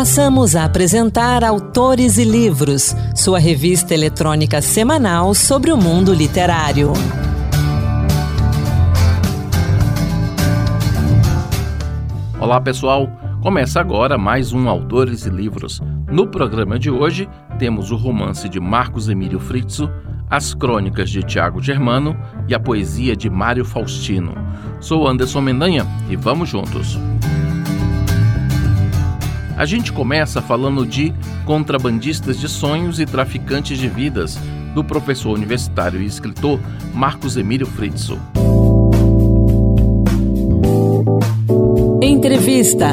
Passamos a apresentar Autores e Livros, sua revista eletrônica semanal sobre o mundo literário. Olá pessoal, começa agora mais um Autores e Livros. No programa de hoje temos o romance de Marcos Emílio Fritzo, as crônicas de Tiago Germano e a poesia de Mário Faustino. Sou Anderson Mendanha e vamos juntos. A gente começa falando de Contrabandistas de Sonhos e Traficantes de Vidas, do professor universitário e escritor Marcos Emílio Fritzo. Entrevista.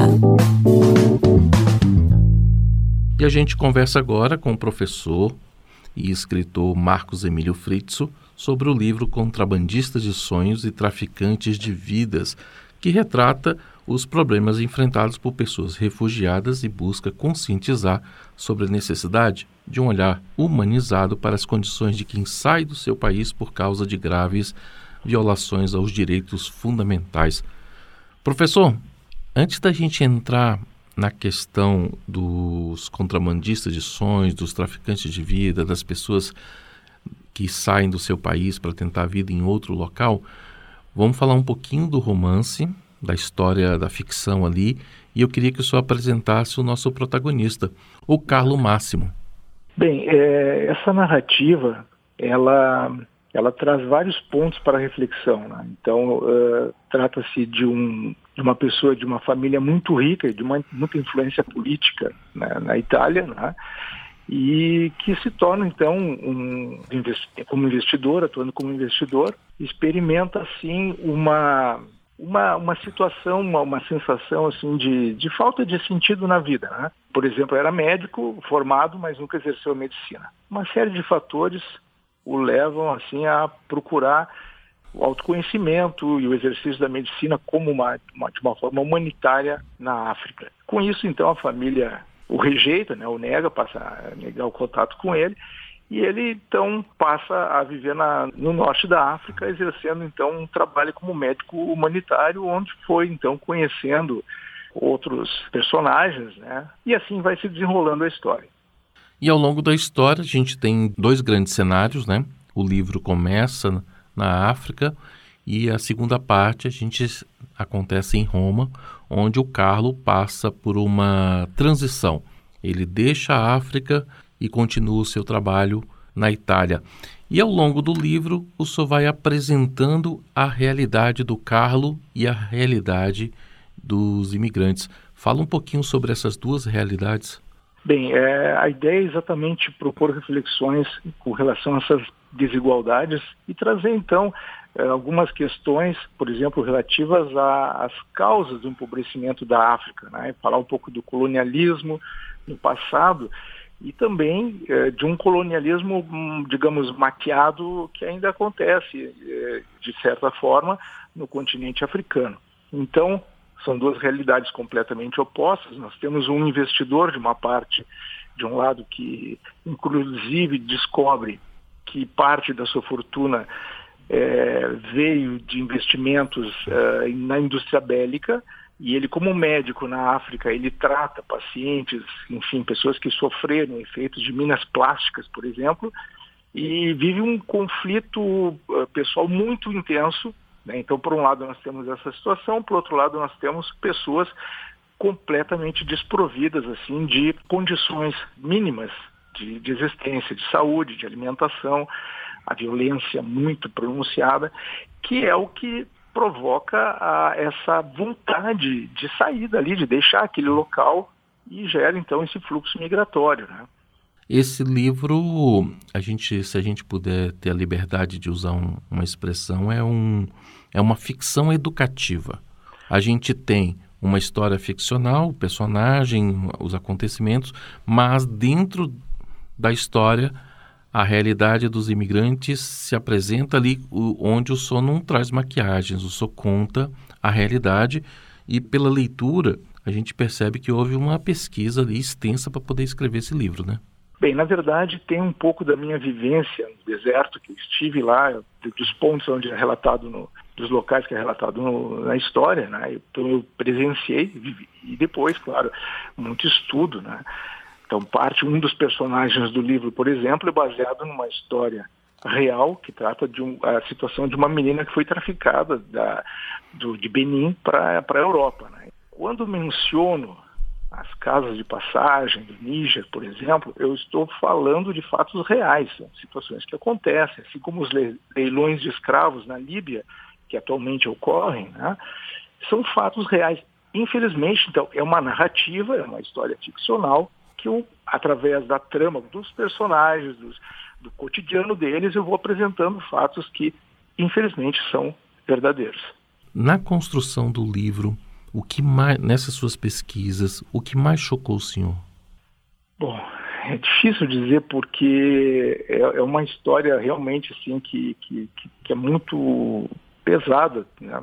E a gente conversa agora com o professor e escritor Marcos Emílio Fritzo sobre o livro Contrabandistas de Sonhos e Traficantes de Vidas, que retrata os problemas enfrentados por pessoas refugiadas e busca conscientizar sobre a necessidade de um olhar humanizado para as condições de quem sai do seu país por causa de graves violações aos direitos fundamentais. Professor, antes da gente entrar na questão dos contrabandistas de sonhos, dos traficantes de vida, das pessoas que saem do seu país para tentar a vida em outro local, vamos falar um pouquinho do romance, da história da ficção ali, e eu queria que o senhor apresentasse o nosso protagonista, o Carlo Máximo. Bem, essa narrativa, ela traz vários pontos para a reflexão, né? Então, trata-se de uma pessoa de uma família muito rica e de muita influência política, né, na Itália, né? E que se torna, então, como investidor, atuando como investidor, experimenta, assim, uma situação, uma sensação assim de falta de sentido na vida, né? Por exemplo, era médico formado, mas nunca exerceu a medicina. Uma série de fatores o levam assim a procurar o autoconhecimento e o exercício da medicina como de uma forma humanitária na África. Com isso, então, a família o rejeita, né? O nega, passa a negar o contato com ele. E ele, então, passa a viver no norte da África, exercendo, então, um trabalho como médico humanitário, onde foi, então, conhecendo outros personagens, né? E assim vai se desenrolando a história. E ao longo da história, a gente tem dois grandes cenários, né? O livro começa na África e a segunda parte acontece em Roma, onde o Carlo passa por uma transição. Ele deixa a África e continua o seu trabalho na Itália. E ao longo do livro, o senhor vai apresentando a realidade do Carlo e a realidade dos imigrantes. Fala um pouquinho sobre essas duas realidades. Bem, a ideia é exatamente propor reflexões com relação a essas desigualdades e trazer, então, algumas questões, por exemplo, relativas às causas do empobrecimento da África, né? Falar um pouco do colonialismo no passado, e também de um colonialismo, digamos, maquiado que ainda acontece, de certa forma, no continente africano. Então, são duas realidades completamente opostas. Nós temos um investidor de um lado, que inclusive descobre que parte da sua fortuna veio de investimentos na indústria bélica, e ele, como médico na África, ele trata pacientes, enfim, pessoas que sofreram efeitos de minas plásticas, por exemplo, e vive um conflito pessoal muito intenso, né? Então, por um lado, nós temos essa situação, por outro lado, nós temos pessoas completamente desprovidas assim, de condições mínimas de existência, de saúde, de alimentação, a violência muito pronunciada, que é o que provoca essa vontade de sair dali, de deixar aquele local, e gera então esse fluxo migratório, né? Esse livro, se a gente puder ter a liberdade de usar uma expressão, é uma ficção educativa. A gente tem uma história ficcional, o personagem, os acontecimentos, mas dentro da história, a realidade dos imigrantes se apresenta ali, onde o senhor não traz maquiagens, o senhor conta a realidade, e pela leitura a gente percebe que houve uma pesquisa ali extensa para poder escrever esse livro, né? Bem, na verdade tem um pouco da minha vivência no deserto, que eu estive lá, dos pontos onde é relatado no dos locais que é relatado na história, né? Então eu presenciei, vivi, e depois, claro, muito estudo, né? Então um dos personagens do livro, por exemplo, é baseado numa história real que trata de a situação de uma menina que foi traficada de Benin para a Europa, né? Quando menciono as casas de passagem do Níger, por exemplo, eu estou falando de fatos reais, são situações que acontecem, assim como os leilões de escravos na Líbia, que atualmente ocorrem, né? São fatos reais. Infelizmente, então, é uma narrativa, é uma história ficcional, que eu, através da trama dos personagens, do cotidiano deles, eu vou apresentando fatos que, infelizmente, são verdadeiros. Na construção do livro, o que mais, nessas suas pesquisas, o que mais chocou o senhor? Bom, é difícil dizer porque é uma história realmente assim que é muito pesada, né?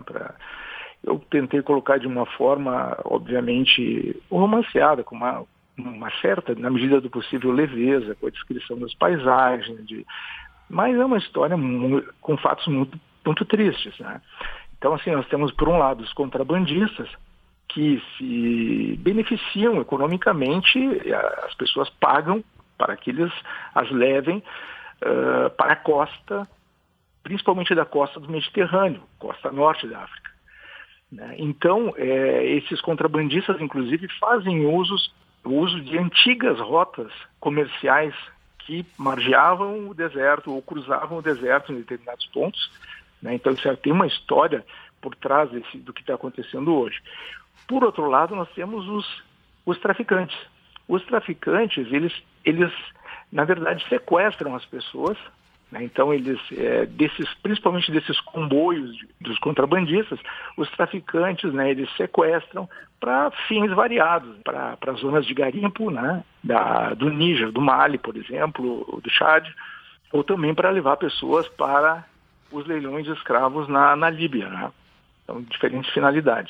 Eu tentei colocar de uma forma, obviamente, romanceada, com uma certa, na medida do possível, leveza, com a descrição das paisagens, mas é uma história com fatos muito, muito tristes, né? Então, assim, nós temos, por um lado, os contrabandistas que se beneficiam economicamente, as pessoas pagam para que eles as levem para a costa, principalmente da costa do Mediterrâneo, costa norte da África, né? Então, esses contrabandistas, inclusive, fazem o uso de antigas rotas comerciais que margeavam o deserto ou cruzavam o deserto em determinados pontos, né? Então, isso tem uma história por trás do que está acontecendo hoje. Por outro lado, nós temos os traficantes. Os traficantes, eles na verdade, sequestram as pessoas, né? Então, principalmente desses comboios dos contrabandistas, os traficantes, né, eles sequestram para fins variados, para zonas de garimpo, né, do Níger, do Mali, por exemplo, do Chad, ou também para levar pessoas para os leilões de escravos na Líbia, né? Então, diferentes finalidades.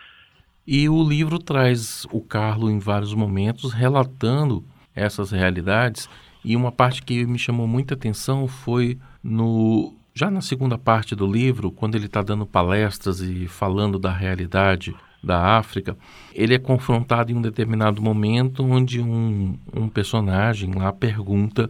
E o livro traz o Carlo em vários momentos relatando essas realidades, e uma parte que me chamou muita atenção foi já na segunda parte do livro, quando ele está dando palestras e falando da realidade da África, ele é confrontado em um determinado momento onde um personagem lá pergunta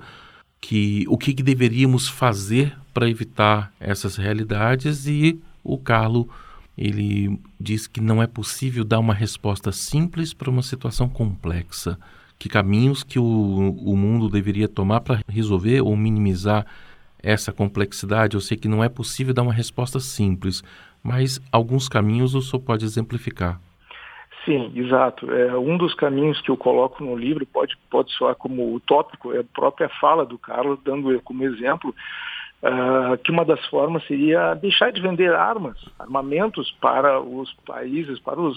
o que deveríamos fazer para evitar essas realidades, e o Carlo ele diz que não é possível dar uma resposta simples para uma situação complexa, que caminhos que o mundo deveria tomar para resolver ou minimizar essa complexidade. Eu sei que não é possível dar uma resposta simples, mas alguns caminhos o senhor pode exemplificar. Sim, exato. Um dos caminhos que eu coloco no livro pode soar como utópico, é a própria fala do Carlos, dando como exemplo que uma das formas seria deixar de vender armamentos para os países,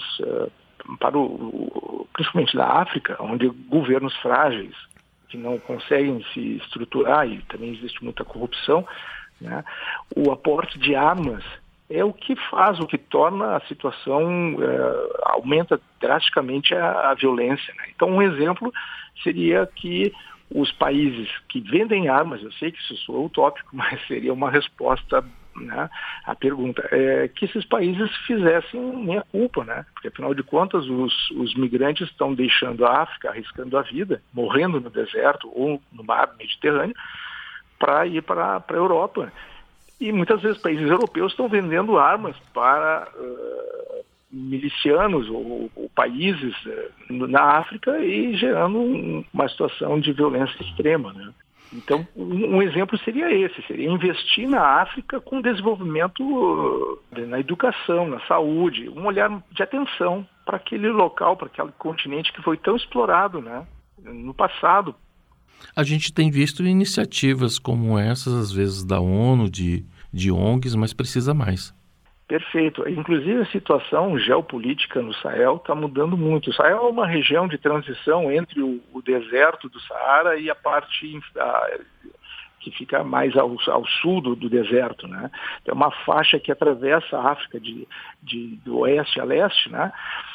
principalmente da África, onde governos frágeis, que não conseguem se estruturar, e também existe muita corrupção, né? O aporte de armas é o que torna a situação, aumenta drasticamente a violência, né? Então, um exemplo seria que os países que vendem armas, eu sei que isso soa utópico, mas seria uma resposta, né, à pergunta, que esses países fizessem meia culpa, né? Porque, afinal de contas, os migrantes estão deixando a África, arriscando a vida, morrendo no deserto ou no mar Mediterrâneo, para ir para a Europa. E muitas vezes países europeus estão vendendo armas para milicianos ou países na África e gerando uma situação de violência extrema, né? Então, um exemplo seria seria investir na África com desenvolvimento na educação, na saúde, um olhar de atenção para aquele local, para aquele continente que foi tão explorado, né, no passado. A gente tem visto iniciativas como essas, às vezes da ONU, de ONGs, mas precisa mais. Perfeito. Inclusive, a situação geopolítica no Sahel está mudando muito. O Sahel é uma região de transição entre o deserto do Saara e a parte que fica mais ao sul do deserto, né? É uma faixa que atravessa a África do oeste a leste, né?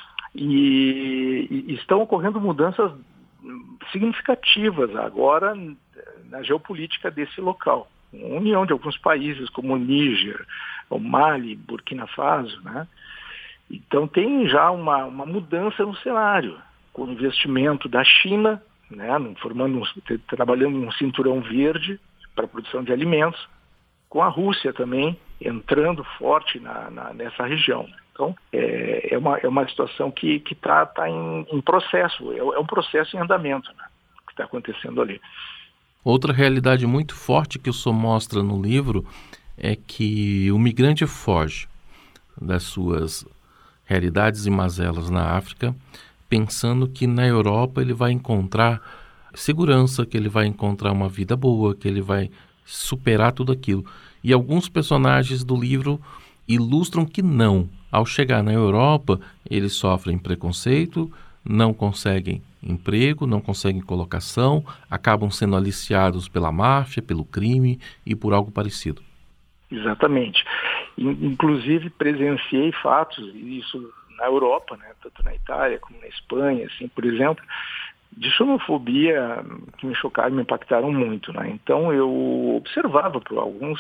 E estão ocorrendo mudanças significativas agora na geopolítica desse local. A união de alguns países como o Níger, o Mali, Burkina Faso, né? Então tem já uma mudança no cenário, com o investimento da China, né, trabalhando um cinturão verde para a produção de alimentos, com a Rússia também entrando forte nessa região. Então é uma situação que está em processo, é um processo em andamento, né, que está acontecendo ali. Outra realidade muito forte que o senhor mostra no livro é que o migrante foge das suas realidades e mazelas na África, pensando que na Europa ele vai encontrar segurança, que ele vai encontrar uma vida boa, que ele vai superar tudo aquilo. E alguns personagens do livro ilustram que não. Ao chegar na Europa, eles sofrem preconceito, não conseguem emprego, não conseguem colocação, acabam sendo aliciados pela máfia, pelo crime e por algo parecido. Exatamente. Inclusive presenciei fatos, isso na Europa, né, tanto na Itália como na Espanha, assim, por exemplo, de xenofobia que me chocaram e me impactaram muito, né? Então eu observava por alguns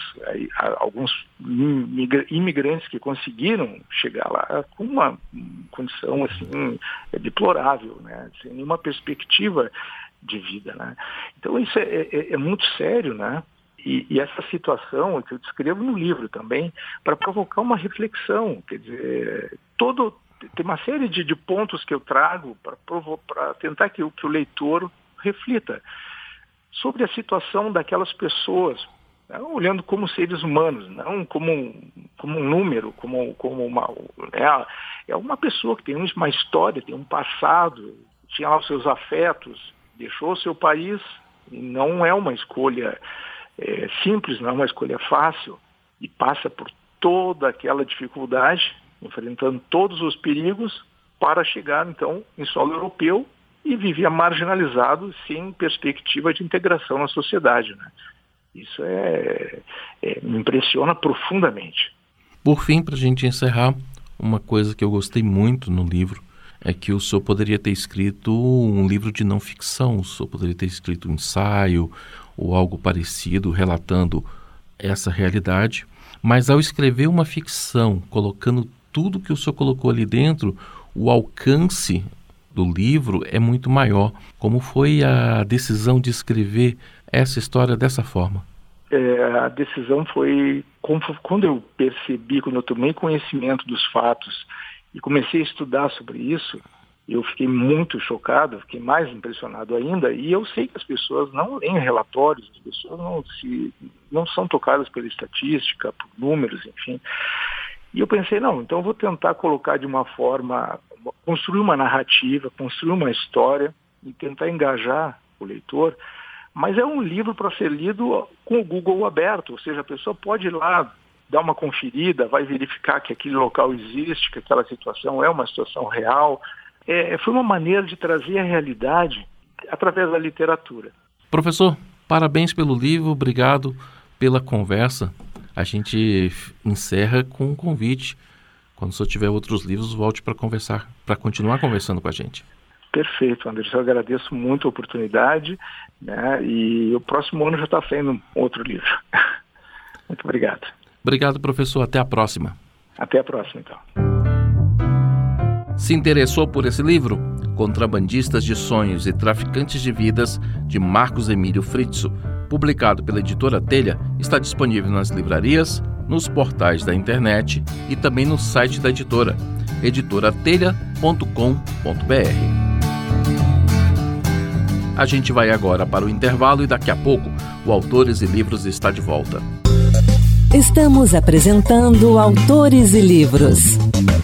imigrantes que conseguiram chegar lá com uma condição assim deplorável, né? Sem nenhuma perspectiva de vida, né? Então isso é muito sério, né? E essa situação que eu descrevo no livro também, para provocar uma reflexão, quer dizer, tem uma série de pontos que eu trago para tentar que o leitor reflita sobre a situação daquelas pessoas, né, olhando como seres humanos, não como um número, é uma pessoa que tem uma história, tem um passado, tinha lá os seus afetos, deixou o seu país, e não é uma escolha simples, não é uma escolha fácil, e passa por toda aquela dificuldade, enfrentando todos os perigos para chegar, então, em solo europeu e vivia marginalizado, sem perspectiva de integração na sociedade, né? Isso me impressiona profundamente. Por fim, para a gente encerrar, uma coisa que eu gostei muito no livro é que o senhor poderia ter escrito um livro de não ficção, o senhor poderia ter escrito um ensaio ou algo parecido, relatando essa realidade, mas ao escrever uma ficção, colocando tudo que o senhor colocou ali dentro, o alcance do livro é muito maior. Como foi a decisão de escrever essa história dessa forma? A decisão foi quando eu percebi, quando eu tomei conhecimento dos fatos e comecei a estudar sobre isso, eu fiquei muito chocado, fiquei mais impressionado ainda, e eu sei que as pessoas não leem relatórios, as pessoas não são tocadas pela estatística, por números, enfim. E eu pensei, então eu vou tentar colocar de uma forma, construir uma narrativa, construir uma história e tentar engajar o leitor, mas é um livro para ser lido com o Google aberto, ou seja, a pessoa pode ir lá, dar uma conferida, vai verificar que aquele local existe, que aquela situação é uma situação real. Foi uma maneira de trazer a realidade através da literatura. Professor, parabéns pelo livro, obrigado pela conversa. A gente encerra com um convite. Quando o senhor tiver outros livros, volte para conversar, para continuar conversando com a gente. Perfeito, Anderson. Eu agradeço muito a oportunidade, né? E o próximo ano já está saindo outro livro. Muito obrigado. Obrigado, professor. Até a próxima. Até a próxima, então. Se interessou por esse livro? Contrabandistas de Sonhos e Traficantes de Vidas, de Marcos Emílio Fritzo, publicado pela Editora Telha, está disponível nas livrarias, nos portais da internet e também no site da editora, editoratelha.com.br. A gente vai agora para o intervalo e daqui a pouco o Autores e Livros está de volta. Estamos apresentando Autores e Livros.